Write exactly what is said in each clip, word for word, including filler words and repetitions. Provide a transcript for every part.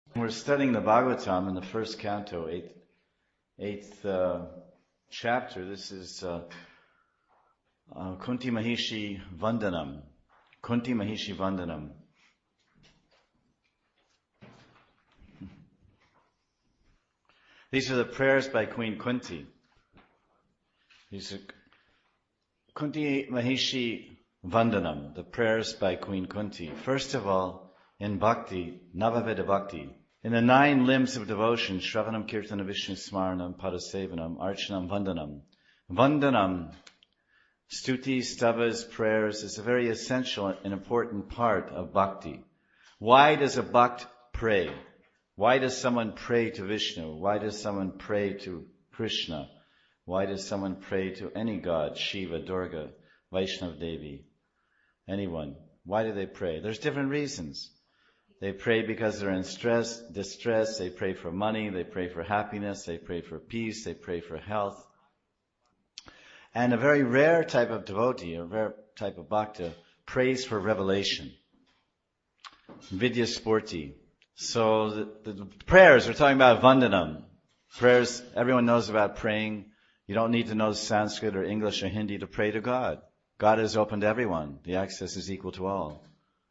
We're studying the Bhagavatam in the first canto, eighth, eighth uh, chapter. This is uh, uh, Kunti Mahishi Vandanam. Kunti Mahishi Vandanam. These are the prayers by Queen Kunti. These are Kunti Mahishi Vandanam, the prayers by Queen Kunti. First of all, in Bhakti, Navaveda Bhakti, in the nine limbs of devotion, Shravanam, Kirtanam, Vishnu Smaranam, Padasevanam, Archanam, Vandanam. Vandanam, stuti, stavas, prayers, is a very essential and important part of Bhakti. Why does a Bhakt pray? Why does someone pray to Vishnu? Why does someone pray to Krishna? Why does someone pray to any god, Shiva, Durga, Vaishnav Devi, anyone? Why do they pray? There's different reasons. They pray because they're in stress, distress, they pray for money, they pray for happiness, they pray for peace, they pray for health. And a very rare type of devotee, a rare type of bhakta, prays for revelation. Vidya Spurti. So the, the prayers, we're talking about Vandanam. Prayers, everyone knows about praying. You don't need to know Sanskrit or English or Hindi to pray to God. God is open to everyone. The access is equal to all.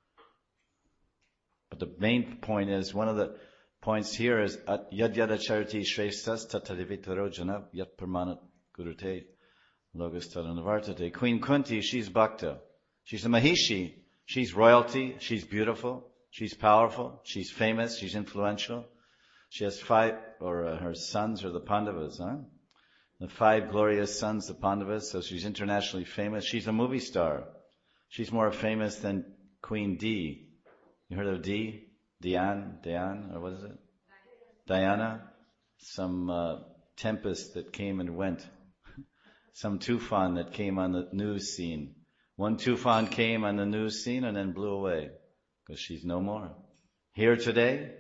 But the main point is, one of the points here is, yad yada chariti shrestas tatadivitaro jana yat pramanat gurute logas tadanavartate. Queen Kunti, she's bhakta. She's a Mahishi. She's royalty. She's beautiful. She's powerful. She's famous. She's influential. She has five, or uh, her sons are the Pandavas, huh? The five glorious sons, the Pandavas, so she's internationally famous. She's a movie star. She's more famous than Queen D. You heard of D? Diane? Diane? Or what is it? Diana? Some uh, tempest that came and went. Some tufan that came on the news scene. One tufan came on the news scene and then blew away. Because she's no more. Here today,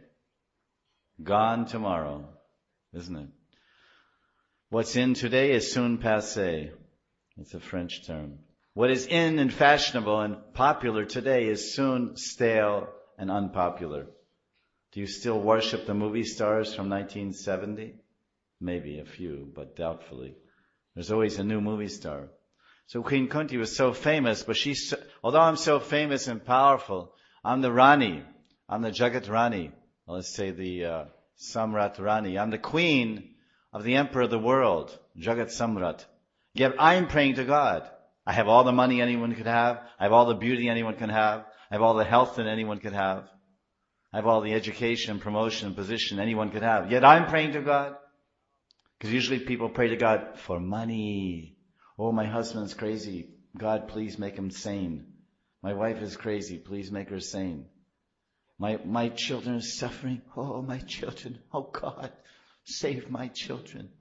gone tomorrow. Isn't it? What's in today is soon passé. It's a French term. What is in and fashionable and popular today is soon stale and unpopular. Do you still worship the movie stars from nineteen seventy? Maybe a few, but doubtfully. There's always a new movie star. So Queen Kunti was so famous, but she's, although I'm so famous and powerful, I'm the Rani. I'm the Jagat Rani. Well, let's say the uh, Samrat Rani. I'm the queen of the emperor of the world, Jagat Samrat. Yet I'm praying to God. I have all the money anyone could have. I have all the beauty anyone can have. I have all the health that anyone could have. I have all the education, promotion, and position anyone could have. Yet I'm praying to God. Because usually people pray to God for money. Oh, my husband's crazy. God, please make him sane. My wife is crazy. Please make her sane. My, my children are suffering. Oh, my children. Oh, God, save my children.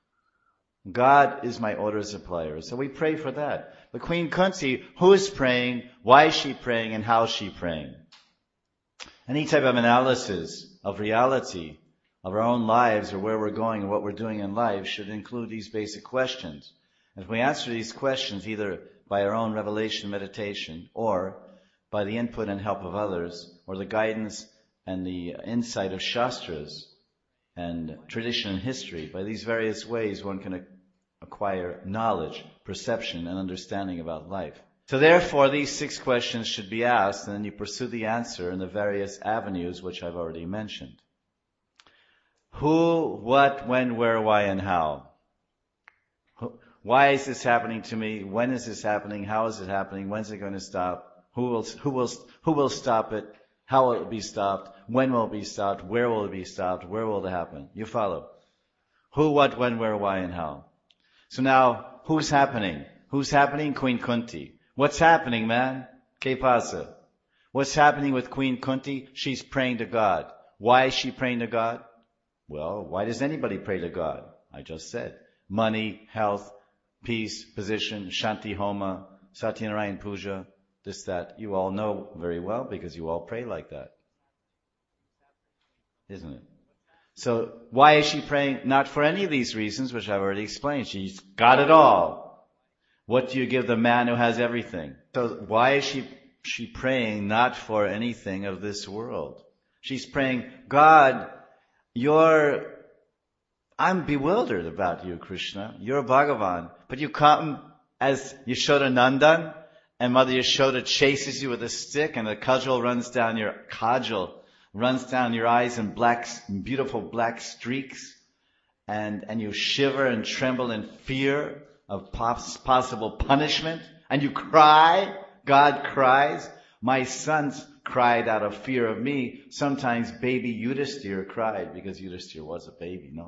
God is my order supplier. So we pray for that. But Queen Kunti, who is praying, why is she praying, and how is she praying? Any type of analysis of reality, of our own lives, or where we're going and what we're doing in life should include these basic questions. And if we answer these questions either by our own revelation meditation or by the input and help of others, or the guidance and the insight of Shastras and tradition and history, by these various ways one can acquire knowledge, perception, and understanding about life. So therefore, these six questions should be asked, and then you pursue the answer in the various avenues which I've already mentioned. Who, what, when, where, why, and how? Why is this happening to me? When is this happening? How is it happening? When's it going to stop? Who will, who will, who will stop it? How will it be stopped? When will it be stopped? Where will it be stopped? Where will it happen? You follow. Who, what, when, where, why, and how. So now, who's happening? Who's happening? Queen Kunti. What's happening, man? Que pasa? What's happening with Queen Kunti? She's praying to God. Why is she praying to God? Well, why does anybody pray to God? I just said. Money, health, peace, position, Shanti Homa, Satyanarayan Puja, this, that. You all know very well because you all pray like that. Isn't it? So why is she praying? Not for any of these reasons, which I've already explained. She's got it all. What do you give the man who has everything? So why is she, she praying not for anything of this world? She's praying, God, you're, I'm bewildered about you, Krishna. You're Bhagavan. But you come as Yashoda Nandan, and Mother Yashoda chases you with a stick, and the cudgel runs down your, cudgel runs down your eyes in black, beautiful black streaks, and, and you shiver and tremble in fear of pos- possible punishment, and you cry. God cries. My sons cried out of fear of me. Sometimes baby Yudhisthira cried, because Yudhisthira was a baby, no?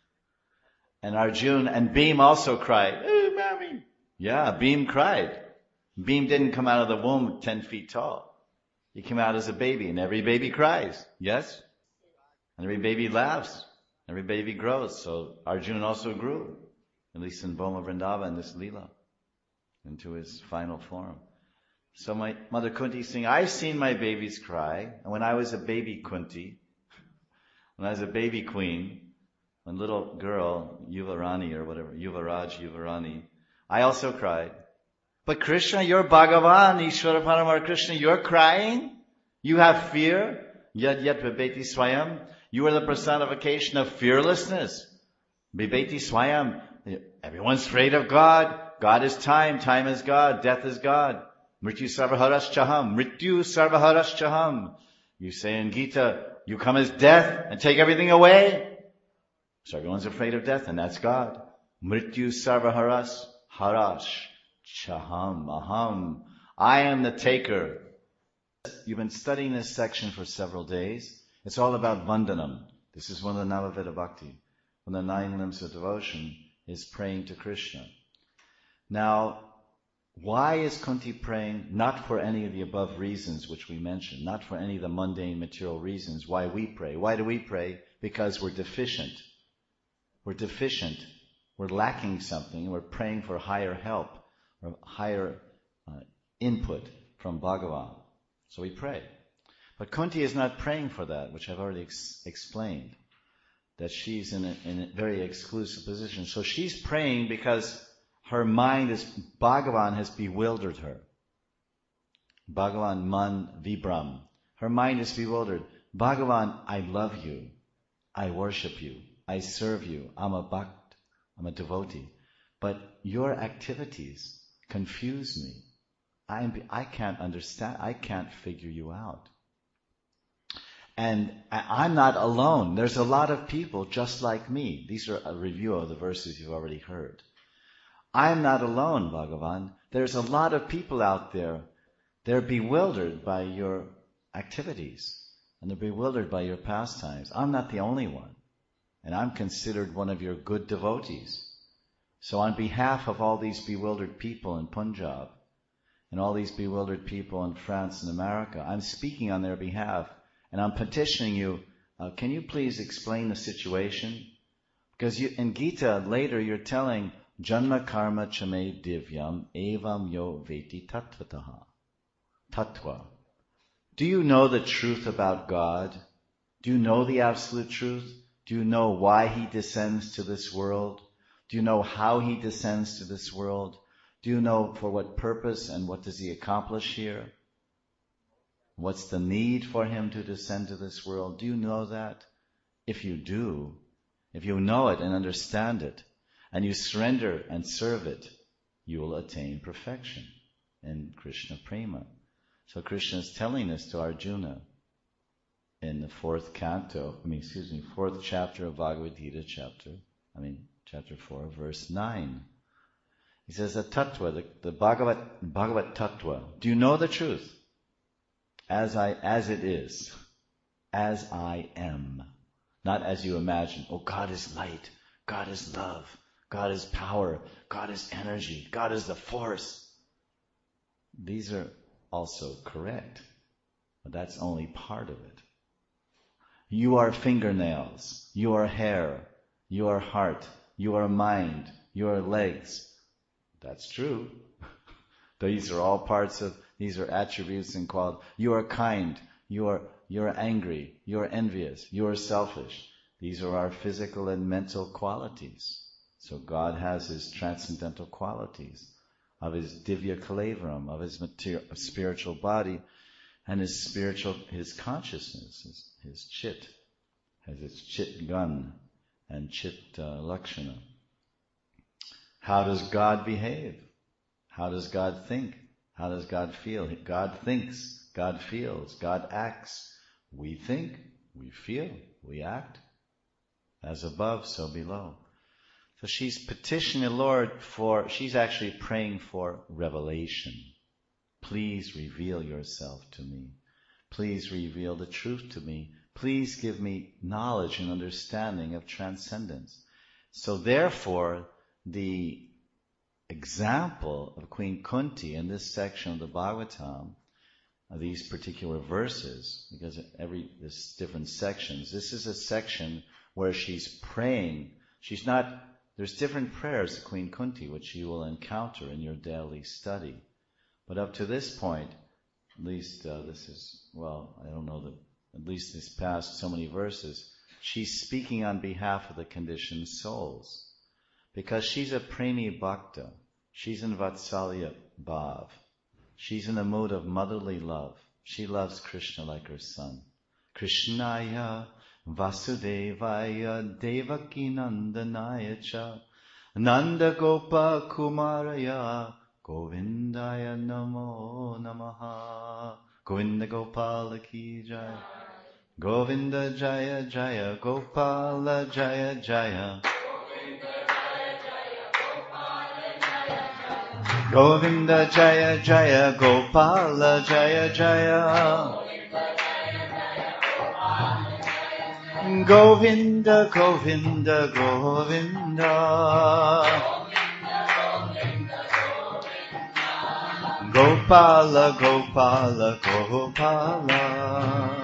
And Arjuna and Bhim also cried. Oh, mommy. Yeah, Bhim cried. Bhim didn't come out of the womb ten feet tall. He came out as a baby, and every baby cries. Yes? And every baby laughs. Every baby grows. So Arjuna also grew, at least in Bhoma Vrindava, in this Leela, into his final form. So my mother Kunti is saying, I've seen my babies cry. And when I was a baby Kunti, when I was a baby queen, when little girl, Yuvarani or whatever, Yuvaraj, Yuvarani, I also cried. But Krishna, you're Bhagavan, Ishvara Paramar Krishna, you're crying? You have fear? Yad yat vibheti swayam. You are the personification of fearlessness. Vibheti swayam. Everyone's afraid of God. God is time. Time is God. Death is God. Mrityu sarvaharashchaham. Mrityu sarvaharashchaham. You say in Gita, you come as death and take everything away. So everyone's afraid of death, and that's God. Mrityu sarvaharas harash. Chaham, aham. I am the taker. You've been studying this section for several days. It's all about Vandanam. This is one of the Navaveda Bhakti. One of the nine limbs of devotion is praying to Krishna. Now, why is Kunti praying? Not for any of the above reasons which we mentioned. Not for any of the mundane material reasons why we pray. Why do we pray? Because we're deficient. We're deficient. We're lacking something. We're praying for higher help. Or higher uh, input from Bhagavan. So we pray. But Kunti is not praying for that, which I've already ex- explained. That she's in a, in a very exclusive position. So she's praying because her mind is, Bhagavan has bewildered her. Bhagavan man vibram. Her mind is bewildered. Bhagavan, I love you. I worship you. I serve you. I'm a bhakt. I'm a devotee. But your activities confuse me. I'm, I can't understand. I can't figure you out. And I, I'm not alone. There's a lot of people just like me. These are a review of the verses you've already heard. I'm not alone, Bhagavan. There's a lot of people out there. They're bewildered by your activities. And they're bewildered by your pastimes. I'm not the only one. And I'm considered one of your good devotees. So on behalf of all these bewildered people in Punjab, and all these bewildered people in France and America, I'm speaking on their behalf, and I'm petitioning you, uh, can you please explain the situation? Because you, in Gita, later you're telling, Janma karma chame divyam evam yo veti tattvataha. Tattva. Do you know the truth about God? Do you know the absolute truth? Do you know why He descends to this world? Do you know how He descends to this world? Do you know for what purpose and what does He accomplish here? What's the need for Him to descend to this world? Do you know that? If you do, if you know it and understand it, and you surrender and serve it, you will attain perfection in Krishna Prema. So Krishna is telling this to Arjuna in the fourth canto, I mean, excuse me, fourth chapter of Bhagavad Gita, chapter, I mean, chapter four, verse nine. He says, the tattva, the, the Bhagavat, Bhagavat tattva. Do you know the truth? As I, as it is. As I am. Not as you imagine. Oh, God is light. God is love. God is power. God is energy. God is the force. These are also correct. But that's only part of it. You are fingernails. You are hair. You are heart. You are mind. You are legs. That's true. These are all parts of, these are attributes and qualities. You are kind. You are, you are angry. You are envious. You are selfish. These are our physical and mental qualities. So God has His transcendental qualities of His divya kalavaram, of His material, spiritual body. And his spiritual, his consciousness, his, his chit, has its chit gun and chit uh, lakshana. How does God behave? How does God think? How does God feel? God thinks, God feels, God acts. We think, we feel, we act. As above, so below. So she's petitioning the Lord for, she's actually praying for revelation. Please reveal yourself to me. Please reveal the truth to me. Please give me knowledge and understanding of transcendence. So therefore, the example of Queen Kunti in this section of the Bhagavatam, of these particular verses, because every, there's different sections. This is a section where she's praying. She's not, there's different prayers to Queen Kunti, which you will encounter in your daily study. But up to this point, at least uh, this is, well, I don't know, that at least this past so many verses, she's speaking on behalf of the conditioned souls. Because she's a Premi Bhakta. She's in Vatsalya Bhav. She's in a mood of motherly love. She loves Krishna like her son. Krishnaya Vasudevaya Devaki Nandanaya Cha Nanda Gopa Kumaraya Govindaya Namo Namaha. Govinda Gopala Ki Jaya. Govinda Jaya Jaya Gopala Jaya Jaya. Govinda Jaya Jaya Gopala Jaya Jaya. Govinda Govinda Govinda. Gopala Gopala Gopala.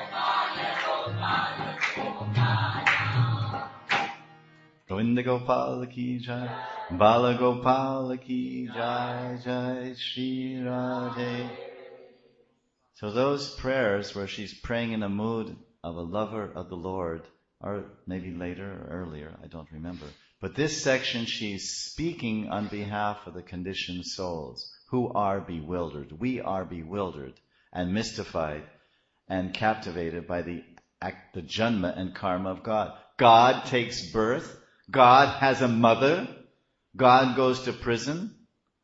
Govinda Gopala Ki Jai. Bala Gopala Ki Jai Jai Shri Radhe. So those prayers where she's praying in a mood of a lover of the Lord, or maybe later or earlier, I don't remember. But this section she's speaking on behalf of the conditioned souls who are bewildered. We are bewildered and mystified and captivated by the act, the janma and karma of God. God takes birth. God has a mother. God goes to prison.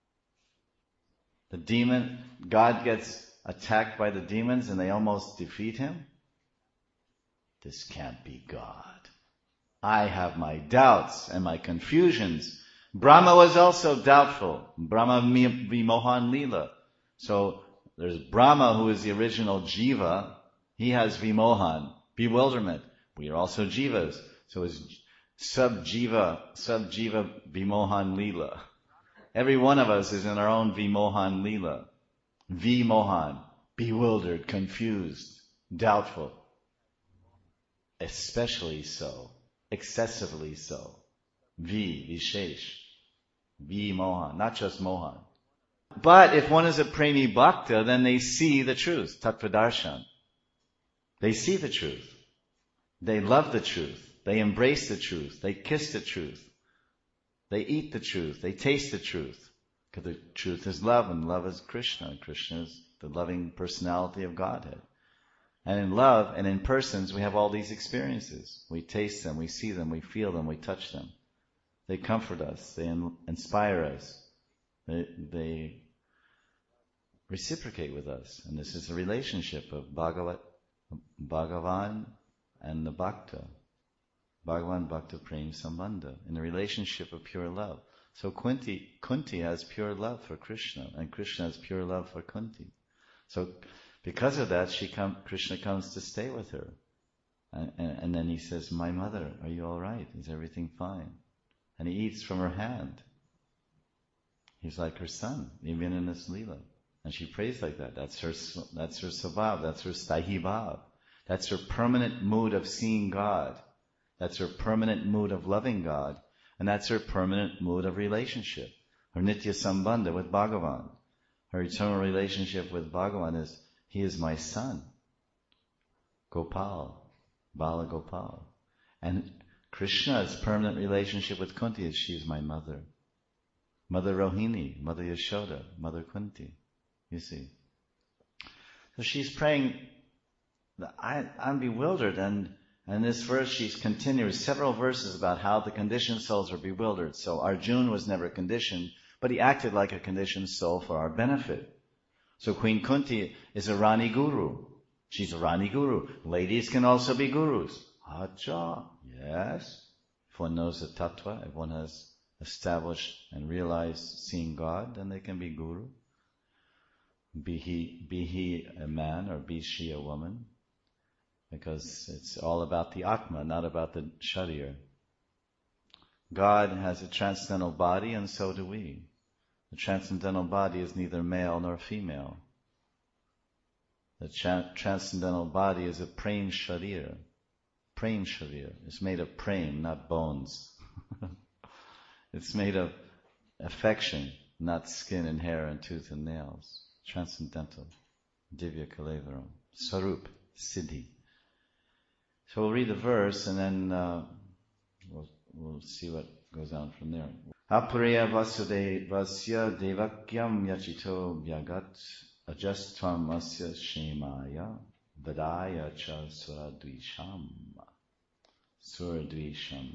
The demon, God gets attacked by the demons and they almost defeat him. This can't be God. I have my doubts and my confusions. Brahma was also doubtful. Brahma Vimohan Leela. So there's Brahma, who is the original Jiva. He has Vimohan, bewilderment. We are also Jivas. So it's Sub-Jiva, Sub-Jiva Vimohan Leela. Every one of us is in our own Vimohan Leela. Vimohan, bewildered, confused, doubtful. Especially so, excessively so. V, Vishesh. V, Mohan, not just Mohan. But if one is a Premi Bhakta, then they see the truth, Tattvadarshan. They see the truth. They love the truth. They embrace the truth. They kiss the truth. They eat the truth. They taste the truth. Because the truth is love, and love is Krishna. Krishna is the loving personality of Godhead. And in love and in persons, we have all these experiences. We taste them, we see them, we feel them, we touch them. They comfort us. They in- inspire us. They, they reciprocate with us. And this is a relationship of Bhagavat, Bhagavan and the Bhakta. Bhagavan Bhakta Prem Sambandha. In the relationship of pure love. So Kunti, Kunti has pure love for Krishna, and Krishna has pure love for Kunti. So because of that, she come, Krishna comes to stay with her. And, and, and then he says, my mother, are you all right? Is everything fine? And he eats from her hand. He's like her son, even in this Leela. And she prays like that. That's her, that's her sabhav, that's her stahi bhav. That's her permanent mood of seeing God. That's her permanent mood of loving God. And that's her permanent mood of relationship. Her nitya sambandha with Bhagavan. Her eternal relationship with Bhagavan is, he is my son. Gopal. Bala Gopal. And Krishna's permanent relationship with Kunti is, she is my mother. Mother Rohini, Mother Yashoda, Mother Kunti. You see. So she's praying, I, I'm bewildered, and in this verse she's continues several verses about how the conditioned souls are bewildered. So Arjuna was never conditioned, but he acted like a conditioned soul for our benefit. So Queen Kunti is a Rani Guru. She's a Rani Guru. Ladies can also be gurus. Acha, yes. If one knows the tattva, if one has established and realized seeing God, then they can be guru. Be he, be he a man or be she a woman. Because it's all about the Atma, not about the Sharir. God has a transcendental body, and so do we. The transcendental body is neither male nor female. The tra- transcendental body is a Prem Sharir. Prem Sharir. It's made of prem, not bones. It's made of affection, not skin and hair and tooth and nails. Transcendental. Divya Kalevaram. Sarup. Siddhi. So we'll read the verse and then uh, we'll, we'll see what goes on from there. Apriya vasudevasya devakyam yachito vyagat ajastvam asya shemaya vadaya cha suradvisham. Suradvisham.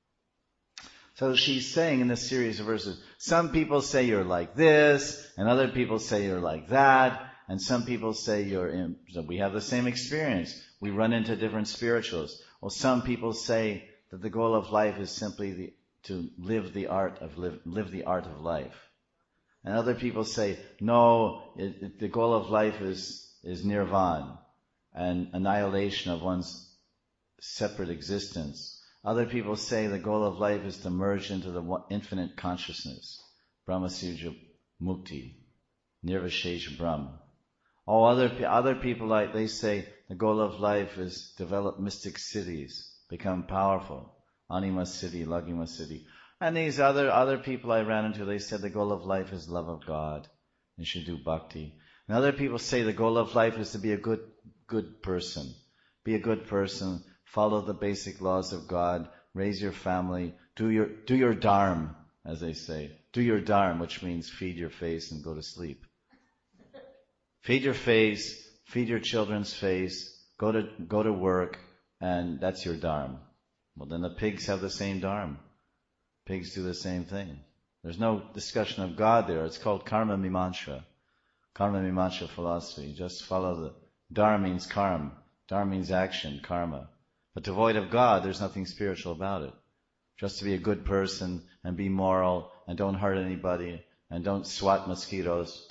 So she's saying in this series of verses, some people say you're like this, and other people say you're like that, and some people say you're in, so we have the same experience. We run into different spirituals. Well, some people say that the goal of life is simply the, to live the art of live, live the art of life. And other people say, no, it, it, the goal of life is, is nirvana and annihilation of one's separate existence. Other people say the goal of life is to merge into the infinite consciousness, Brahmasudja Mukti, Nirvishesha Brahma. Oh, other other people, like they say, the goal of life is develop mystic cities, become powerful, Anima Siddhi, Lagima Siddhi. And these other other people I ran into, they said the goal of life is love of God, you should do bhakti. And other people say the goal of life is to be a good good person, be a good person. Follow the basic laws of God, raise your family, do your do your dharma, as they say. Do your dharma, which means feed your face and go to sleep. Feed your face, feed your children's face, go to go to work, and that's your dharma. Well, then the pigs have the same dharma. Pigs do the same thing. There's no discussion of God there. It's called karma mimamsa. Karma mimamsa philosophy. Just follow the dharma means karma. Dharma means action, karma. But devoid of God, there's nothing spiritual about it. Just to be a good person and be moral and don't hurt anybody and don't swat mosquitoes.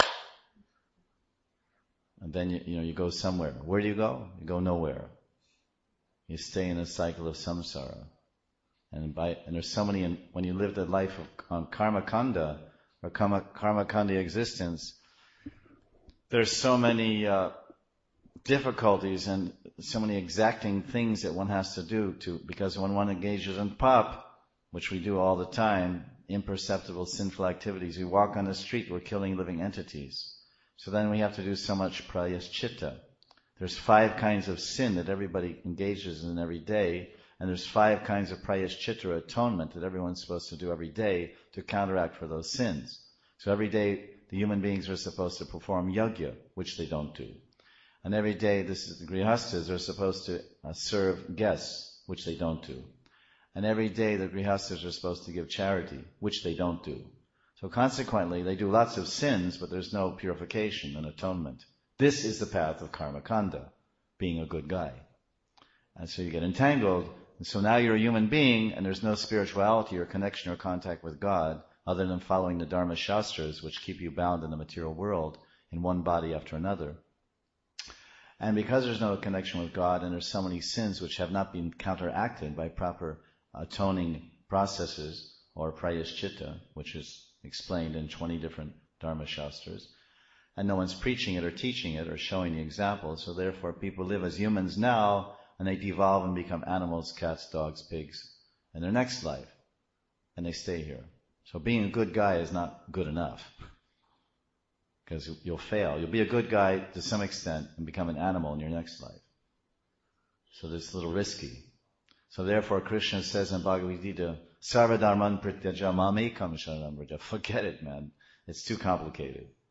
And then you, you know you go somewhere. Where do you go? You go nowhere. You stay in a cycle of samsara. And by and there's so many in, when you live the life of on karma kanda or karma karma kanda existence, there's so many uh, difficulties and so many exacting things that one has to do to, because when one engages in pap, which we do all the time, imperceptible sinful activities, we walk on the street, we're killing living entities. So then we have to do so much prayaschita. There's five kinds of sin that everybody engages in every day, and there's five kinds of prayaschita, or atonement, that everyone's supposed to do every day to counteract for those sins. So every day the human beings are supposed to perform yajna, which they don't do. And every day, this is the grihastas are supposed to uh, serve guests, which they don't do. And every day, the grihastas are supposed to give charity, which they don't do. So consequently, they do lots of sins, but there's no purification and atonement. This is the path of karma kanda, being a good guy. And so you get entangled, and so now you're a human being, and there's no spirituality or connection or contact with God, other than following the Dharma Shastras, which keep you bound in the material world, in one body after another. And because there's no connection with God, and there's so many sins which have not been counteracted by proper atoning processes, or prayaschita, which is explained in twenty different Dharma Shastras, and no one's preaching it or teaching it or showing the example, so therefore people live as humans now, and they devolve and become animals, cats, dogs, pigs, in their next life, and they stay here. So being a good guy is not good enough. Because you'll fail. You'll be a good guy to some extent and become an animal in your next life. So it's a little risky. So therefore Krishna says in Bhagavad Gita, Sarva dharman prityaja mamekam sharanam vraja. Forget it, man. It's too complicated.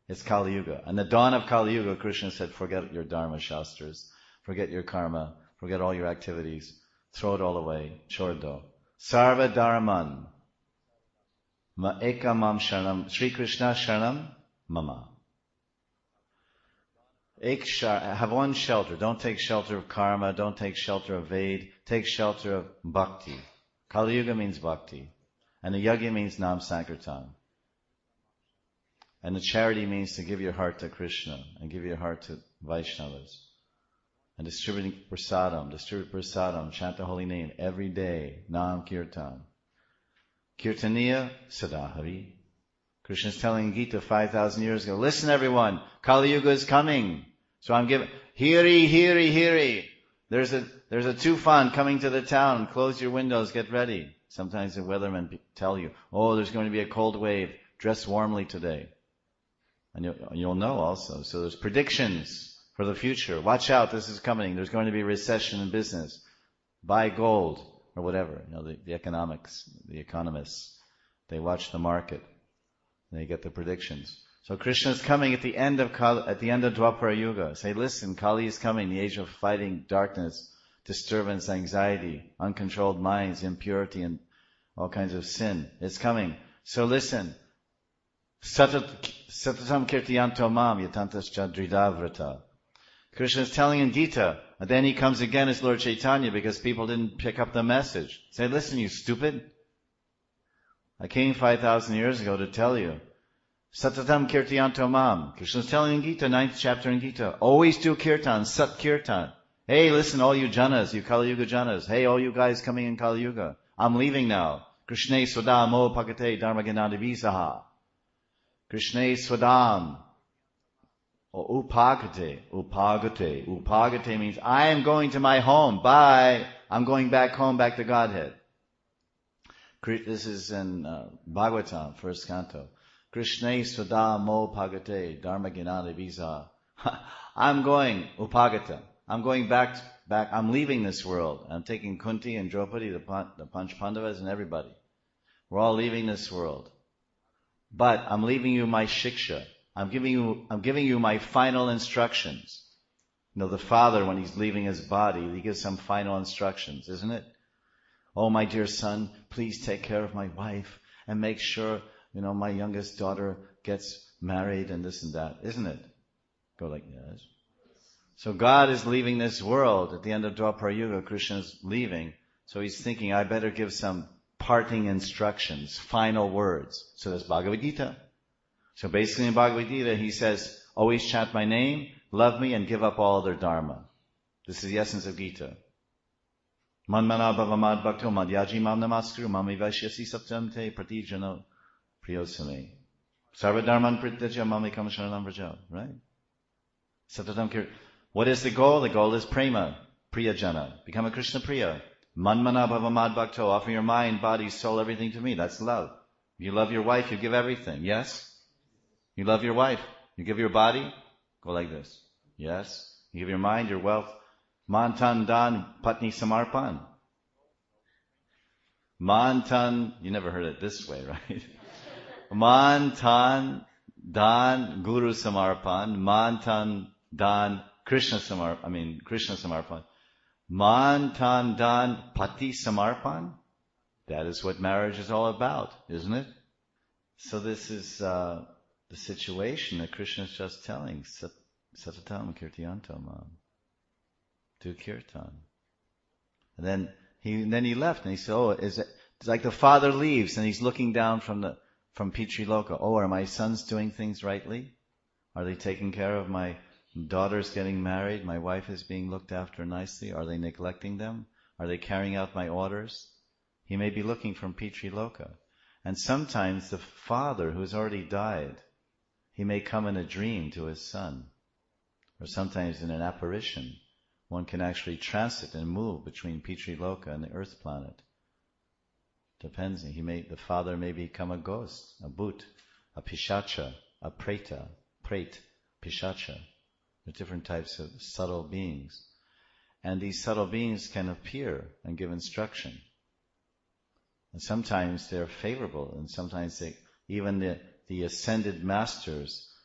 It's Kali Yuga. And the dawn of Kali Yuga, Krishna said, forget your Dharma Shastras, forget your karma, forget all your activities, throw it all away, chordo. Sarva Dharman, ma eka mam sharanam, Sri Krishna sharanam mama. Ek shar, have one shelter. Don't take shelter of karma, don't take shelter of Ved, take shelter of bhakti. Kali Yuga means bhakti. And the yajna means nam sankirtan. And the charity means to give your heart to Krishna and give your heart to Vaishnavas. And distributing prasadam, distribute prasadam, chant the holy name every day, nam kirtan. Kirtaniya sadahari. Krishna is telling Gita five thousand years ago, listen everyone, Kali Yuga is coming. So I'm giving, hiri, hiri, hiri. There's a, there's a tufan coming to the town. Close your windows, get ready. Sometimes the weathermen tell you, oh, there's going to be a cold wave. Dress warmly today. And you'll, you'll know also. So there's predictions for the future. Watch out, this is coming. There's going to be a recession in business. Buy gold or whatever. You know, the, the economics, the economists, they watch the market. And they get the predictions. So Krishna is coming at the end of Kali, at the end of Dwapara Yuga. Say, listen, Kali is coming, the age of fighting darkness, disturbance, anxiety, uncontrolled minds, impurity, and all kinds of sin. It's coming. So listen. Satatam kirtiyanto mam yatantascha dridavrata. Krishna is telling in Gita, and then he comes again as Lord Chaitanya because people didn't pick up the message. Say, listen, you stupid. I came five thousand years ago to tell you. Satatam kirtiyanto mam. Krishna is telling in Gita, ninth chapter in Gita, always do kirtan, sat kirtan. Hey, listen, all you janas, you Kali Yuga janas. Hey, all you guys coming in Kali Yuga. I'm leaving now. Krishna swadam mo pakate dharma gnanavisaha. Krishna swadam. Or upagate, upagate. Upagate means I am going to my home. Bye. I'm going back home, back to Godhead. This is in uh, Bhagavatam, first canto. Krishna swadam mo pagate dharma gnanavisaha. I'm going, upagata. I'm going back, back, I'm leaving this world. I'm taking Kunti and Draupadi, the, the Panch Pandavas and everybody. We're all leaving this world. But I'm leaving you my shiksha. I'm giving you, I'm giving you my final instructions. You know, the father, when he's leaving his body, he gives some final instructions, isn't it? Oh, my dear son, please take care of my wife and make sure, you know, my youngest daughter gets married and this and that, isn't it? Go like, yes. So God is leaving this world. At the end of Dwapara Yuga, Krishna is leaving. So he's thinking, I better give some parting instructions, final words. So that's Bhagavad Gita. So basically in Bhagavad Gita, he says, always chant my name, love me, and give up all other dharma. This is the essence of Gita. Manmana bhavamad bhakto madhyaji mam namaskuru mami vaishyasi saptam te pratijano priyosame. Sarva dharman prityaja mami kamasharanam vraja. Right? Satatam kir. What is the goal? The goal is prema, priyajana. Become a Krishna priya. Manmana bhavamad bhakto. Offer your mind, body, soul, everything to me. That's love. You love your wife, you give everything. Yes? You love your wife. You give your body. Go like this. Yes? You give your mind, your wealth. Mantan dan patni samarpan. Mantan, you never heard it this way, right? Mantan dan guru samarpan. Mantan dan Krishna Samar, I mean, Krishna Samarpan. Mantan dan pati samarpan. That is what marriage is all about, isn't it? So this is uh, the situation that Krishna is just telling. Sat, satatam kirtiyanto mam. Do kirtan. And then he, and then he left and he said, oh, is it, it's like the father leaves and he's looking down from the, from Pitriloka. Oh, are my sons doing things rightly? Are they taking care of my daughter's getting married, my wife is being looked after nicely. Are they neglecting them? Are they carrying out my orders? He may be looking from Pitriloka. And sometimes the father who's already died, he may come in a dream to his son. Or sometimes in an apparition, one can actually transit and move between Pitriloka and the earth planet. Depends. He may, the father may become a ghost, a bhut, a pishacha, a preta, pret, pishacha. There are different types of subtle beings. And these subtle beings can appear and give instruction. And sometimes they're favorable, and sometimes they, even the, the ascended masters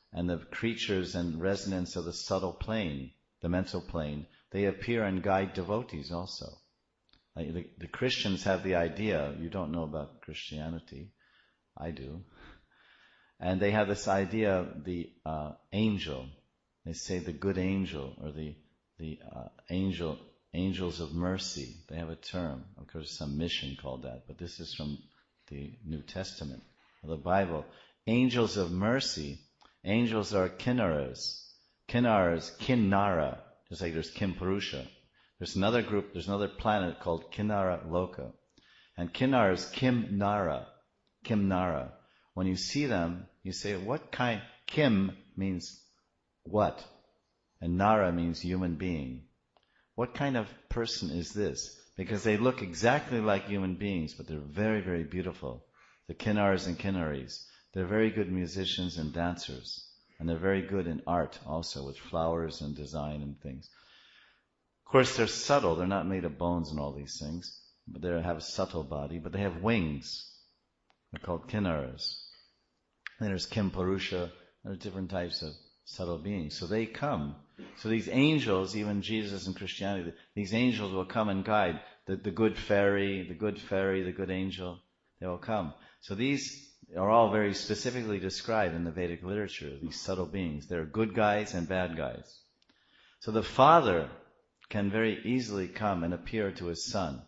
and the creatures and resonance of the subtle plane, the mental plane, they appear and guide devotees also. Like the, the Christians have the idea, you don't know about Christianity, I do, and they have this idea of the uh, angel. They say the good angel, or the the uh, angel angels of mercy. They have a term. Of course, some mission called that, but this is from the New Testament, the Bible. Angels of mercy. Angels are kinnaras. Kinnaras, Kinnara, just like there's Kimpurusha. There's another group, there's another planet called Kinnara Loka. And Kinnara is Kim Nara. Kim Nara. When you see them, you say, what kind? Kim means what? And Nara means human being. What kind of person is this? Because they look exactly like human beings, but they're very, very beautiful. The Kinnaras and Kinnaris. They're very good musicians and dancers. And they're very good in art also, with flowers and design and things. Of course, they're subtle. They're not made of bones and all these things. But they have a subtle body, but they have wings. They're called Kinnaras. And there's Kimpurusha. There are different types of subtle beings. So they come. So these angels, even Jesus and Christianity, these angels will come and guide. The, the good fairy, the good fairy, the good angel, they will come. So these are all very specifically described in the Vedic literature, these subtle beings. There are good guys and bad guys. So the father can very easily come and appear to his son.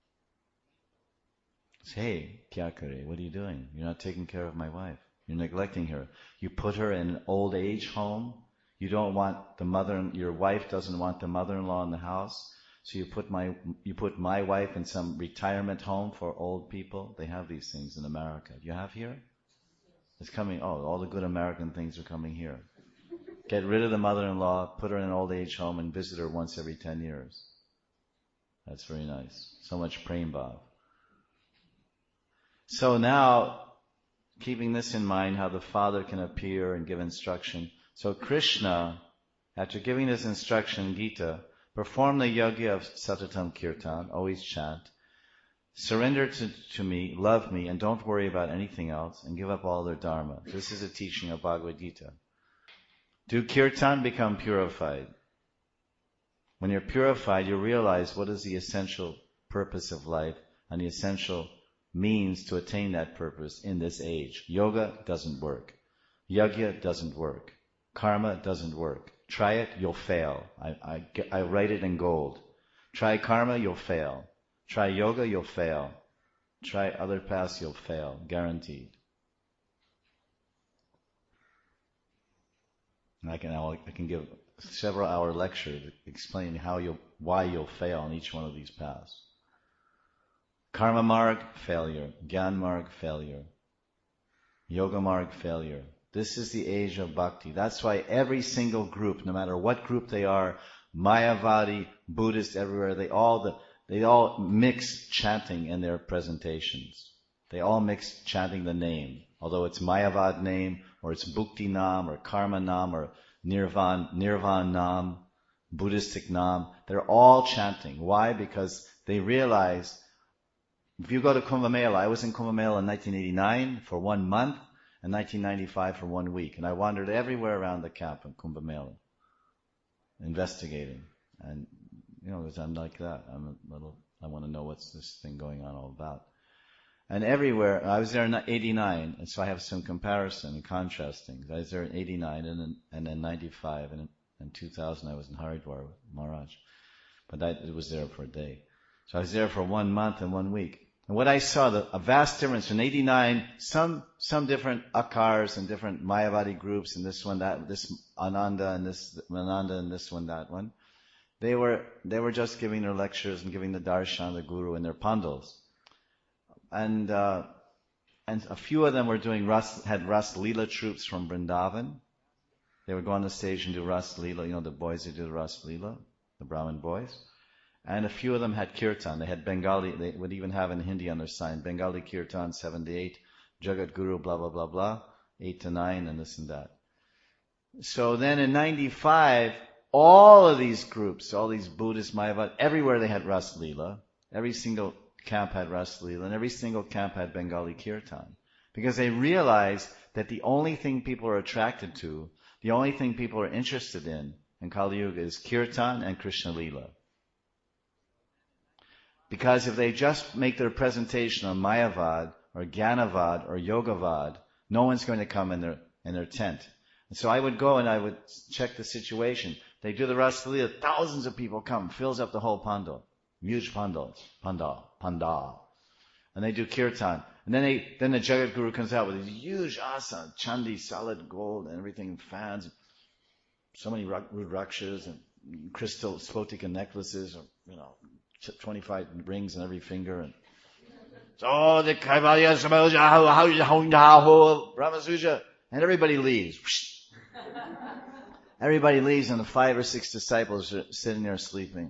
Say, hey, kya kare? What are you doing? You're not taking care of my wife. You're neglecting her. You put her in an old age home. You don't want the mother, your wife doesn't want the mother-in-law in the house. So you put my, you put my wife in some retirement home for old people. They have these things in America. Do you have here? It's coming, oh, all the good American things are coming here. Get rid of the mother-in-law, put her in an old age home and visit her once every ten years. That's very nice. So much prem bhav. So now, keeping this in mind, how the father can appear and give instruction. So Krishna, after giving this instruction, Gita, perform the yoga of Satatam Kirtan, always chant, surrender to, to me, love me, and don't worry about anything else, and give up all their dharma. This is a teaching of Bhagavad Gita. Do kirtan, become purified. When you're purified, you realize what is the essential purpose of life and the essential means to attain that purpose in this age. Yoga doesn't work. Yajna doesn't work. Karma doesn't work. Try it, you'll fail. I, I, I write it in gold. Try karma, you'll fail. Try yoga, you'll fail. Try other paths, you'll fail. Guaranteed. And I can, I can give a several hour lecture explaining how you'll, why you'll fail on each one of these paths. Karma marg, failure. Gyan marg, failure. Yoga marg, failure. This is the age of bhakti. That's why every single group, no matter what group they are, Mayavadi, Buddhist, everywhere, they all the, they all mix chanting in their presentations. They all mix chanting the name, although it's Mayavad name, or it's Bhukti Nam, or Karma Nam, or Nirvan, Nirvan Nam, Buddhistic Nam. They're all chanting. Why? Because they realize, if you go to Kumbh Mela, I was in Kumbh Mela in nineteen eighty-nine for one month, and nineteen ninety-five for one week, and I wandered everywhere around the camp in Kumbh Mela, investigating. And, you know, because I'm like that. I'm a little, I want to know what's this thing going on all about. And everywhere, I was there in eighty-nine, and so I have some comparison and contrasting. I was there in eighty-nine, and then, and then ninety-five, and in two thousand I was in Haridwar with Maharaj. But I it was there for a day. So I was there for one month and one week. And what I saw, the, a vast difference in eighty-nine, some, some different akars and different Mayavadi groups, and this one, that, this Ananda, and this Ananda, and this one, that one. They were, they were just giving their lectures and giving the darshan, the guru, and their pandals. And, uh, and a few of them were doing Ras, had Ras Leela troops from Vrindavan. They would go on the stage and do Ras Leela, you know, the boys who do the Ras Leela, the Brahmin boys. And a few of them had kirtan. They had Bengali, they would even have in Hindi on their sign, Bengali kirtan, seven to eight, Jagat Guru, blah, blah, blah, blah, eight to nine, and this and that. So then in ninety-five, all of these groups, all these Buddhist, Mayavad, everywhere they had Ras Leela. Every single camp had Ras Leela, and every single camp had Bengali kirtan. Because they realize that the only thing people are attracted to, the only thing people are interested in in Kali Yuga is Kirtan and Krishna Leela. Because if they just make their presentation on Mayavad or Gyanavad or Yogavad, no one's going to come in their in their tent. And so I would go and I would check the situation. They do the Rasa Leela, thousands of people come, fills up the whole pandal, huge pandal, pandal, pandal. And they do kirtan. And then they, then the Jagat Guru comes out with these huge asana, chandi, solid gold and everything, fans, so many rudrakshas and crystal spotika necklaces, or, you know, twenty-five rings on every finger. And so the Kaivalya Brahmasuja, and everybody leaves. Everybody leaves, and the five or six disciples are sitting there sleeping.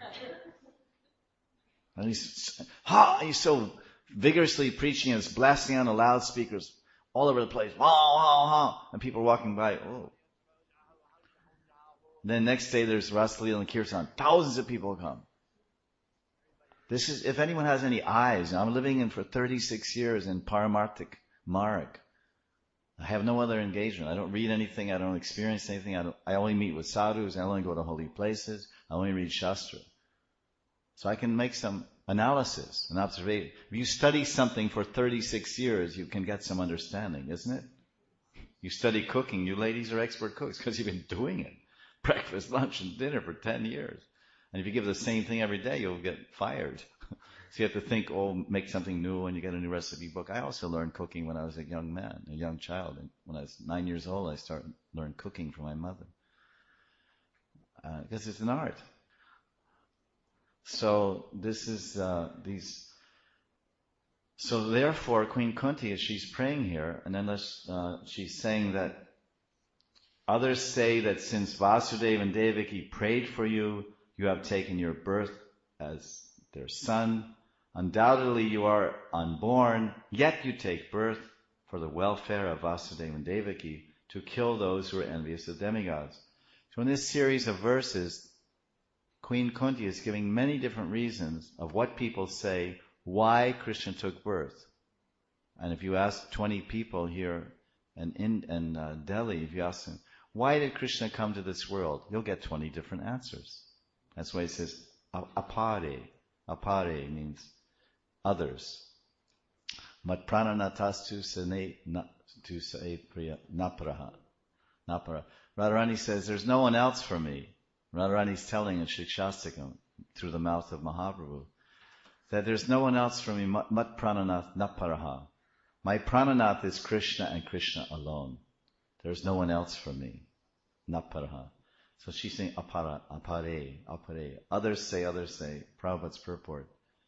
And he's, ha, he's so vigorously preaching and is blasting on the loudspeakers all over the place. Ha, ha, ha. And people are walking by. Oh. Then next day there's Rasa Leela and Kirtan. Thousands of people come. This is, if anyone has any eyes, I'm living in for thirty-six years in Paramarthik Marg. I have no other engagement. I don't read anything. I don't experience anything. I don't, I only meet with sadhus. I only go to holy places. I only read Shastra. So I can make some analysis, an observation. If you study something for thirty-six years, you can get some understanding, isn't it? You study cooking. You ladies are expert cooks because you've been doing it. Breakfast, lunch, and dinner for ten years. And if you give the same thing every day, you'll get fired. So you have to think, oh, make something new, and you get a new recipe book. I also learned cooking when I was a young man, a young child. And when I was nine years old, I started learning cooking from my mother. Uh, because it's an art. So this is, uh, these, so therefore Queen Kunti, as she's praying here, and then let's, uh, she's saying that others say that since Vasudeva and Devaki prayed for you, you have taken your birth as their son. Undoubtedly you are unborn, yet you take birth for the welfare of Vasudeva and Devaki, to kill those who are envious of demigods. So in this series of verses, Queen Kunti is giving many different reasons of what people say why Krishna took birth. And if you ask twenty people here in, in, in uh, Delhi, if you ask them, why did Krishna come to this world? You'll get twenty different answers. That's why it says apare. Apare means others. Mat prananatastu sane tu sae priya napraha. Napara. Radharani says, there's no one else for me. Radharani's telling in Shikshastakam through the mouth of Mahaprabhu that there's no one else for me. Mat prananath naparaha. My prananath is Krishna and Krishna alone. There's no one else for me. Naparaha. So she's saying apara, apare, apare. Others say, others say. Prabhupada's purport.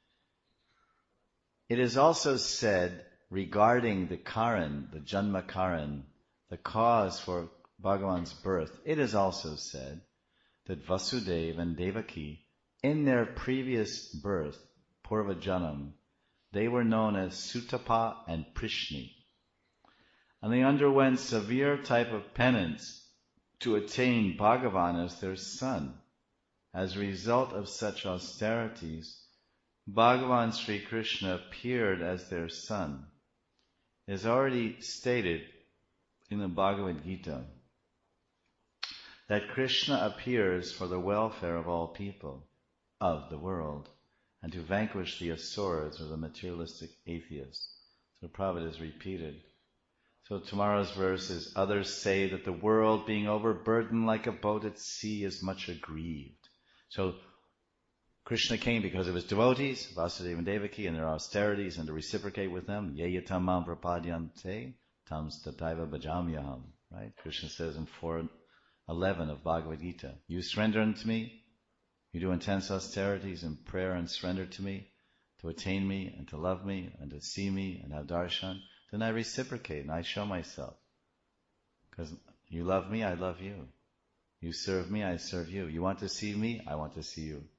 It is also said regarding the Karan, the Janma Karan, the cause for Bhagavan's birth, it is also said that Vasudeva and Devaki, in their previous birth, Purva Janam, they were known as Sutapa and Prishni. And they underwent severe type of penance to attain Bhagavan as their son. As a result of such austerities, Bhagavan Sri Krishna appeared as their son. It is already stated in the Bhagavad Gita that Krishna appears for the welfare of all people of the world and to vanquish the asuras or the materialistic atheists. So Prabhupada is repeated. So tomorrow's verse is, others say that the world being overburdened like a boat at sea is much aggrieved. So Krishna came because of his devotees, Vasudeva and Devaki, and their austerities, and to reciprocate with them, yeyatam mam prapadyante tam tataiva bhajamyaham. Right? Krishna says in four eleven of Bhagavad Gita, you surrender unto me, you do intense austerities and prayer and surrender to me, to attain me and to love me and to see me and have darshan, then I reciprocate and I show myself. Because you love me, I love you. You serve me, I serve you. You want to see me, I want to see you.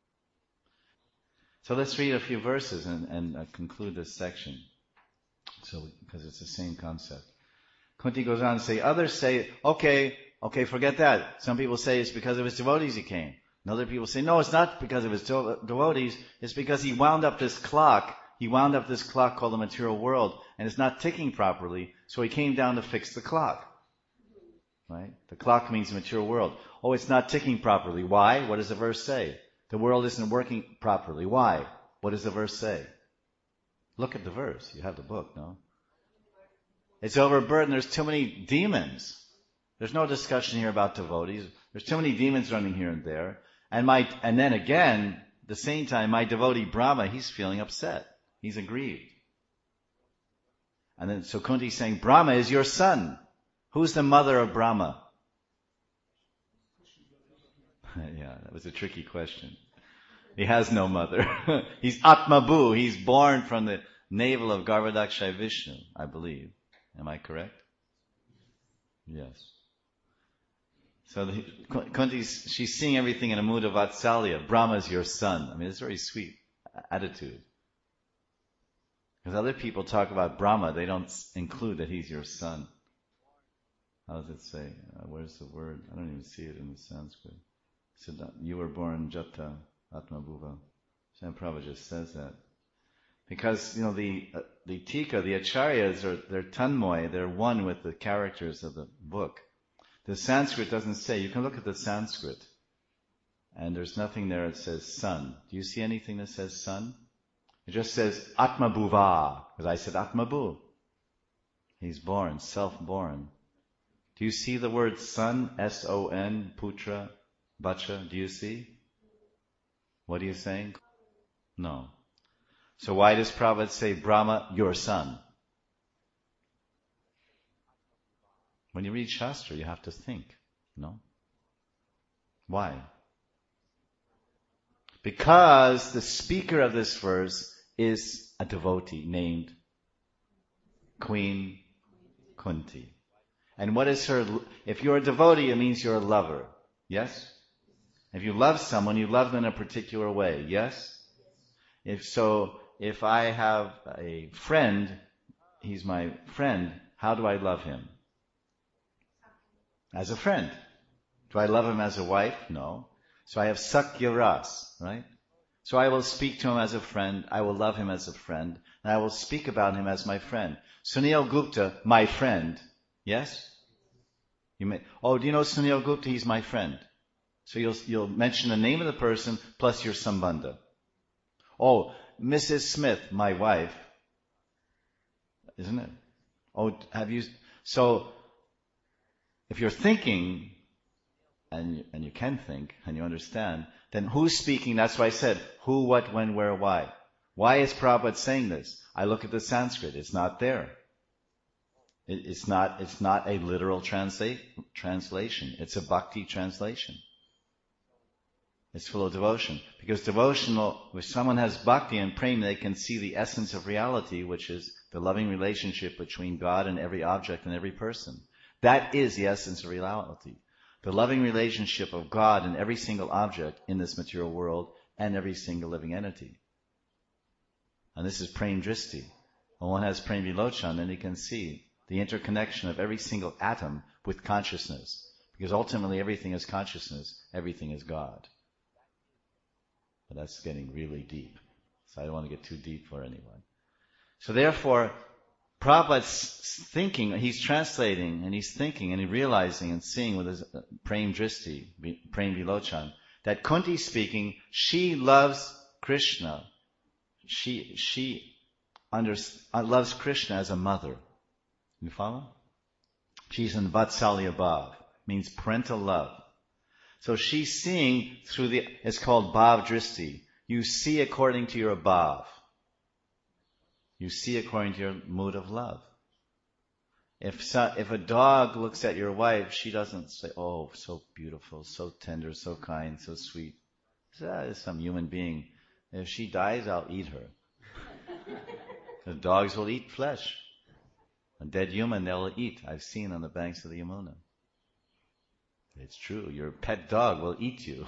So let's read a few verses and, and uh, conclude this section. So, because it's the same concept. Kunti goes on to say, others say, okay, okay, forget that. Some people say it's because of his devotees he came. And other people say, no, it's not because of his devotees. It's because he wound up this clock He wound up this clock called the material world, and it's not ticking properly, so he came down to fix the clock. Right? The clock means the material world. Oh, it's not ticking properly. Why? What does the verse say? The world isn't working properly. Why? What does the verse say? Look at the verse. You have the book, no? It's overburdened. There's too many demons. There's no discussion here about devotees. There's too many demons running here and there. And my, and then again, at the same time, my devotee Brahma, he's feeling upset. He's aggrieved. And then, so Kunti's saying, Brahma is your son. Who's the mother of Brahma? Yeah, that was a tricky question. He has no mother. He's Atmabhu. He's born from the navel of Garbhodakshay Vishnu, I believe. Am I correct? Yes. So the, Kunti's, she's seeing everything in a mood of Vatsalya. Brahma's your son. I mean, it's a very sweet attitude. Because other people talk about Brahma, they don't include that he's your son. How does it say? Uh, where's the word? I don't even see it in the Sanskrit. It said that you were born Jata Atmabhuva. Srila Prabhupada just says that. Because, you know, the uh, the Tika, the Acharyas, are they're tanmoy, they're one with the characters of the book. The Sanskrit doesn't say, you can look at the Sanskrit, and there's nothing there that says son. Do you see anything that says son? It just says Atmabhuva, because I said Atmabhu. He's born, self-born. Do you see the word son? S O N, putra, bacha, do you see? What are you saying? No. So why does Prabhupada say, Brahma, your son? When you read Shastra, you have to think, no? Why? Because the speaker of this verse is a devotee named Queen Kunti. And what is her, if you're a devotee, it means you're a lover. Yes? If you love someone, you love them in a particular way. Yes? If so, if I have a friend, he's my friend, how do I love him? As a friend. Do I love him as a wife? No. So I have Sakya Ras, right? So I will speak to him as a friend, I will love him as a friend, and I will speak about him as my friend. Sunil Gupta, my friend. Yes? You may, oh, do you know Sunil Gupta? He's my friend. So you'll, you'll mention the name of the person plus your sambandha. Oh, Missus Smith, my wife. Isn't it? Oh, have you, so, if you're thinking, and you, and you can think, and you understand, then who's speaking? That's why I said, who, what, when, where, why. Why is Prabhupada saying this? I look at the Sanskrit, it's not there. It, it's not, it's not a literal translate, translation. It's a bhakti translation. It's full of devotion. Because devotional, if someone has bhakti and prema, they can see the essence of reality, which is the loving relationship between God and every object and every person. That is the essence of reality. The loving relationship of God and every single object in this material world and every single living entity. And this is prem dristi. When one has prem vilochan, then he can see the interconnection of every single atom with consciousness. Because ultimately everything is consciousness, everything is God. But that's getting really deep. So I don't want to get too deep for anyone. So therefore, Prabhupada's thinking, he's translating and he's thinking and he's realizing and seeing with his prem dristi, prem vilochan, that Kunti speaking, she loves Krishna. She, she under, loves Krishna as a mother. You follow? She's in Vatsalya Bhav, means parental love. So she's seeing through the, it's called Bhav Dristi. You see according to your Bhav. You see according to your mood of love. If so, if a dog looks at your wife, she doesn't say, oh, so beautiful, so tender, so kind, so sweet. That is some human being. If she dies, I'll eat her. The dogs will eat flesh. A dead human they'll eat. I've seen on the banks of the Yamuna. It's true. Your pet dog will eat you.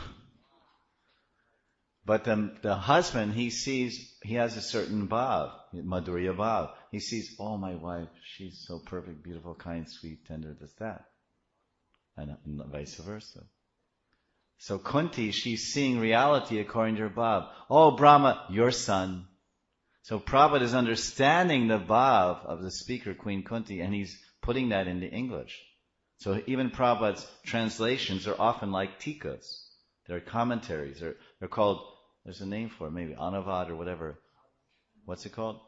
But the, the husband, he sees, he has a certain bhav, madhurya bhav. He sees, oh, my wife, she's so perfect, beautiful, kind, sweet, tender, this, that. And, and vice versa. So Kunti, she's seeing reality according to her bhav. Oh, Brahma, your son. So Prabhupada is understanding the bhav of the speaker, Queen Kunti, and he's putting that into English. So even Prabhupada's translations are often like tikas. They're commentaries. They're, they're called, there's a name for it, maybe Anavad or whatever. What's it called?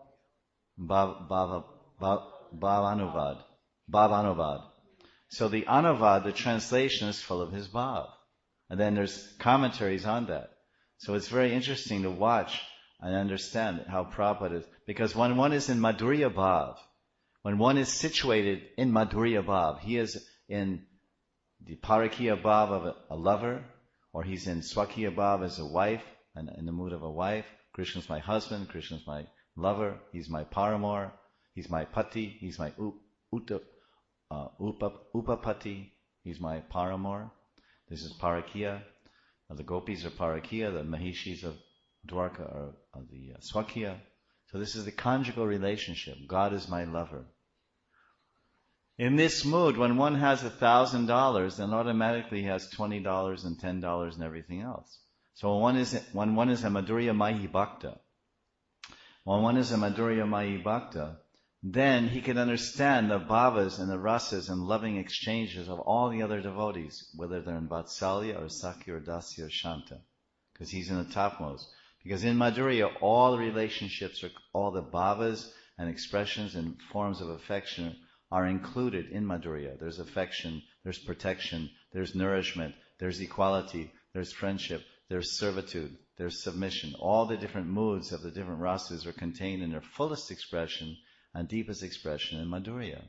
Bhav, bhav, bhav, bhav Bhav Anuvad. So the Anuvad, the translation, is full of his bhav. And then there's commentaries on that. So it's very interesting to watch and understand how Prabhupada is. Because when one is in Madhurya Bhav, when one is situated in Madhurya Bhav, he is in the Parakiya Bhav of a, a lover, or he's in Swakiya Bhav as a wife, and in the mood of a wife. Krishna's my husband, Krishna's my lover, he's my paramour, he's my pati, he's my up, uta, uh, upa, upapati, he's my paramour. This is Parakiya. Uh, the gopis are Parakiya, the Mahishis of Dwarka are, are the uh, Swakiya. So this is the conjugal relationship. God is my lover. In this mood, when one has a thousand dollars, then automatically he has twenty dollars and ten dollars and everything else. So when one is when one is a Madhurya Mahi Bhakta, when one is a Madhurya Mahi Bhakta, then he can understand the bhavas and the rasas and loving exchanges of all the other devotees, whether they're in Vatsalya or Sakya or Dasya or Shanta, because he's in the topmost. Because in Madhurya, all the relationships, are, all the bhavas and expressions and forms of affection are included in Madhurya. There's affection, there's protection, there's nourishment, there's equality, there's friendship, there's servitude, there's submission. All the different moods of the different rasas are contained in their fullest expression and deepest expression in Madhurya.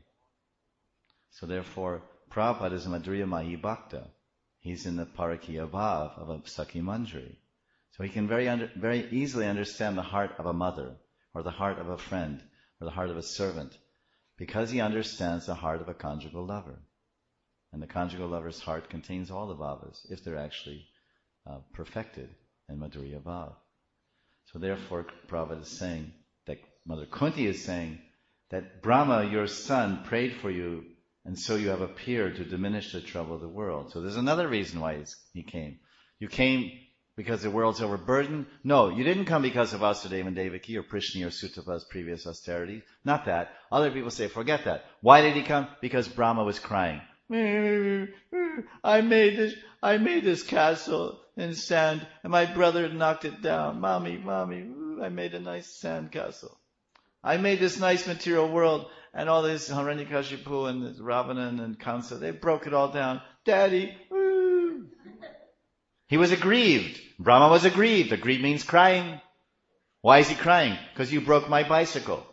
So therefore, Prabhupada is a Madhurya Mahi Bhakta. He's in the Parakiya Bhav of a Sakhi Manjari. So he can very under, very easily understand the heart of a mother, or the heart of a friend, or the heart of a servant, because he understands the heart of a conjugal lover. And the conjugal lover's heart contains all the bhavas, if they're actually uh, perfected in Madhurya Bhav. So therefore, Prabhupada is saying, that Mother Kunti is saying, that Brahma, your son, prayed for you, and so you have appeared to diminish the trouble of the world. So there's another reason why he came. You came because the world's overburdened? No, you didn't come because of Vasudeva and Devaki or Prishni or Sutapa's previous austerity. Not that. Other people say, forget that. Why did he come? Because Brahma was crying. I made this, I made this castle in sand, and my brother knocked it down. Mommy, mommy, I made a nice sand castle. I made this nice material world, and all this Hiranyakashipu and this Ravana and Kamsa, they broke it all down. Daddy, woo. He was aggrieved. Brahma was aggrieved. Aggrieved means crying. Why is he crying? Because you broke my bicycle.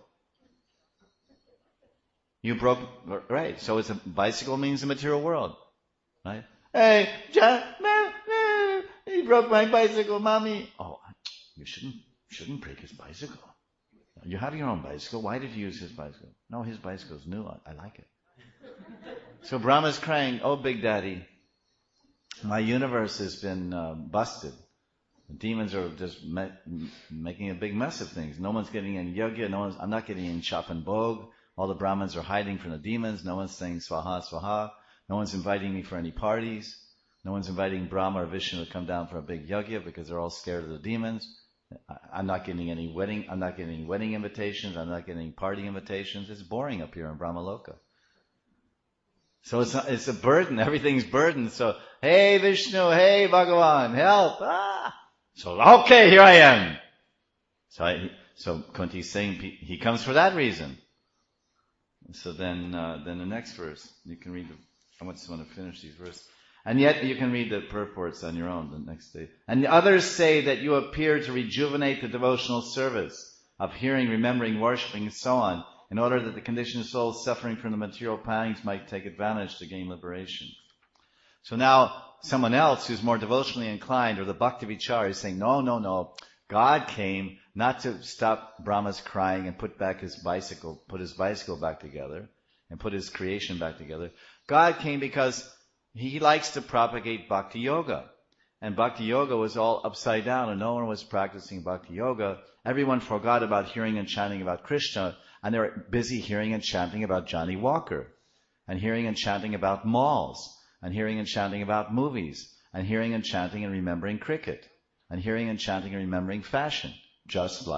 You broke, right, so it's a bicycle means the material world, right? Hey, John, man, man, he broke my bicycle, mommy. Oh, you shouldn't, shouldn't break his bicycle. You have your own bicycle. Why did you use his bicycle? No, his bicycle's new. I, I like it. So Brahma's crying, oh, Big Daddy, my universe has been uh, busted. The demons are just me- making a big mess of things. No one's getting in yajna. No one's, I'm not getting in chap and bhog. All the Brahmins are hiding from the demons. No one's saying swaha, swaha. No one's inviting me for any parties. No one's inviting Brahma or Vishnu to come down for a big yajna because they're all scared of the demons. I'm not getting any wedding, I'm not getting any wedding invitations, I'm not getting any party invitations. It's boring up here in Brahmaloka. So it's, a, it's a burden, everything's burdened. So, hey Vishnu, hey Bhagavan, help! Ah! So, okay, here I am. So, I, so Kunti's saying he comes for that reason. So then, uh, then the next verse, you can read the, I just want to finish these verses. And yet you can read the purports on your own the next day. And the others say that you appear to rejuvenate the devotional service of hearing, remembering, worshipping, and so on, in order that the conditioned souls suffering from the material pangs might take advantage to gain liberation. So now someone else who's more devotionally inclined, or the Bhakti Vichara, is saying, no, no, no. God came not to stop Brahma's crying and put back his bicycle, put his bicycle back together, and put his creation back together. God came because he likes to propagate Bhakti Yoga. And Bhakti Yoga was all upside down, and no one was practicing Bhakti Yoga. Everyone forgot about hearing and chanting about Krishna, and they were busy hearing and chanting about Johnny Walker, and hearing and chanting about malls, and hearing and chanting about movies, and hearing and chanting and remembering cricket, and hearing and chanting and remembering fashion, just like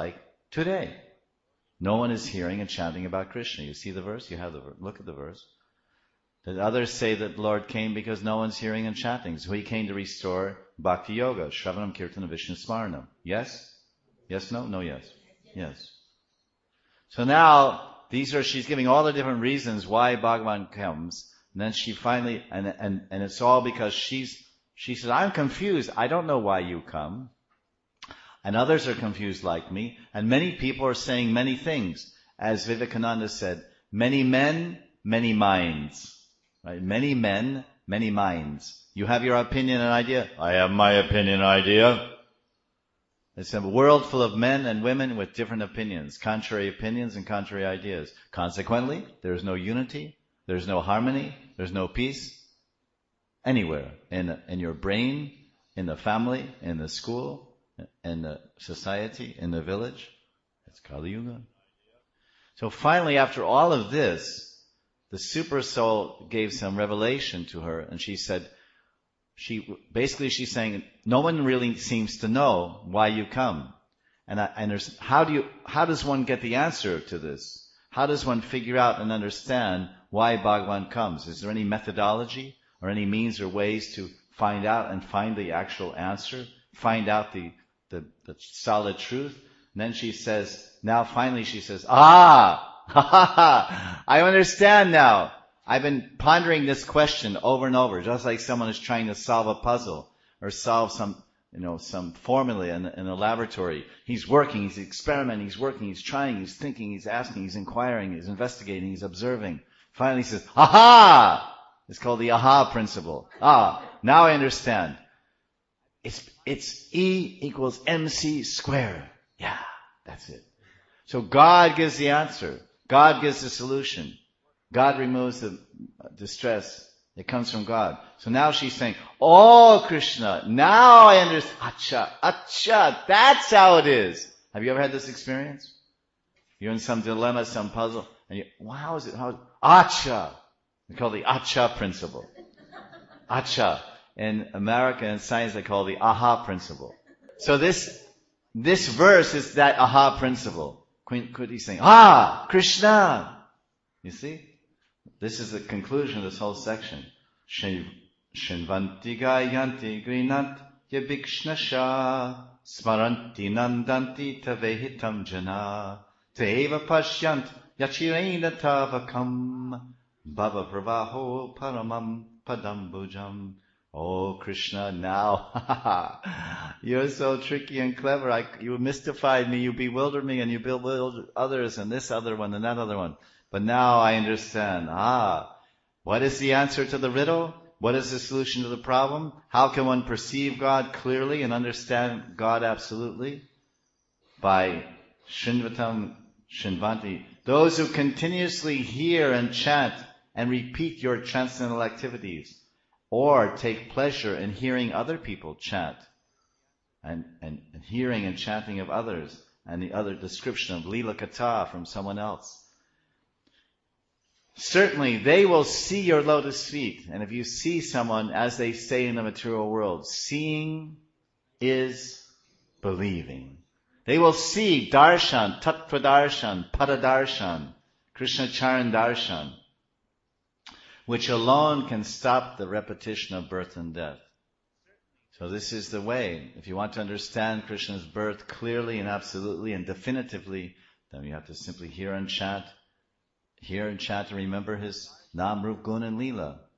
Today. No one is hearing and chanting about Krishna. You see the verse? You have the verse. Look at the verse. The others say that the Lord came because no one's hearing and chanting. So he came to restore Bhakti Yoga, Shravanam, Kirtanam, Vishnu Smaranam. Yes? Yes, no? No, yes. Yes. So now, these are, she's giving all the different reasons why Bhagavan comes. And then she finally, and, and, and it's all because she's, she says, I'm confused. I don't know why you come. And others are confused like me. And many people are saying many things. As Vivekananda said, many men, many minds. Right? Many men, many minds. You have your opinion and idea. I have my opinion and idea. It's a world full of men and women with different opinions, contrary opinions and contrary ideas. Consequently, there is no unity, there's no harmony, there's no peace anywhere. In, in your brain, in the family, in the school, in the society, in the village. It's Kali Yuga. So finally, after all of this, the super soul gave some revelation to her, and she said, she basically she's saying, no one really seems to know why you come. And, I, and there's, how do you, how does one get the answer to this? How does one figure out and understand why Bhagavan comes? Is there any methodology or any means or ways to find out and find the actual answer? Find out the, the, the solid truth? And then she says, now finally she says, ah! Ha ha ha! I understand now. I've been pondering this question over and over, just like someone is trying to solve a puzzle or solve some, you know, some formula in, in a laboratory. He's working, he's experimenting, he's working, he's trying, he's thinking, he's asking, he's inquiring, he's investigating, he's observing. Finally he says, aha! It's called the aha principle. Ah, now I understand. It's, it's E equals mc squared. Yeah, that's it. So God gives the answer. God gives the solution. God removes the distress. It comes from God. So now she's saying, oh Krishna, now I understand. Acha, acha, that's how it is. Have you ever had this experience? You're in some dilemma, some puzzle, and you, well, how is it? How is it? Acha. We call it the acha principle. Acha. In America and science they call it the aha principle. So this, this verse is that aha principle. Queen Kuti is saying, ah, Krishna. You see? This is the conclusion of this whole section. Shinvanti gayanti grinat yabhikshnasha smaranti nandanti tavehitam jana teva pashyant yachirena tavakam bhava pravaho paramam padambujam. Oh Krishna, now you're so tricky and clever. I, you mystified me, you bewildered me, and you bewildered others, and this other one and that other one. But now I understand. Ah, what is the answer to the riddle? What is the solution to the problem? How can one perceive God clearly and understand God absolutely? By Shinvatam Shinvanti. Those who continuously hear and chant and repeat your transcendental activities, or take pleasure in hearing other people chant, and, and, and hearing and chanting of others, and the other description of Leela Katha from someone else. Certainly, they will see your lotus feet. And if you see someone, as they say in the material world, seeing is believing. They will see darshan, tattva darshan, pada darshan, Krishna charan darshan, which alone can stop the repetition of birth and death. So this is the way. If you want to understand Krishna's birth clearly and absolutely and definitively, then you have to simply hear and chant. Hear and chant and remember his Nam, Rup, Gun and Leela.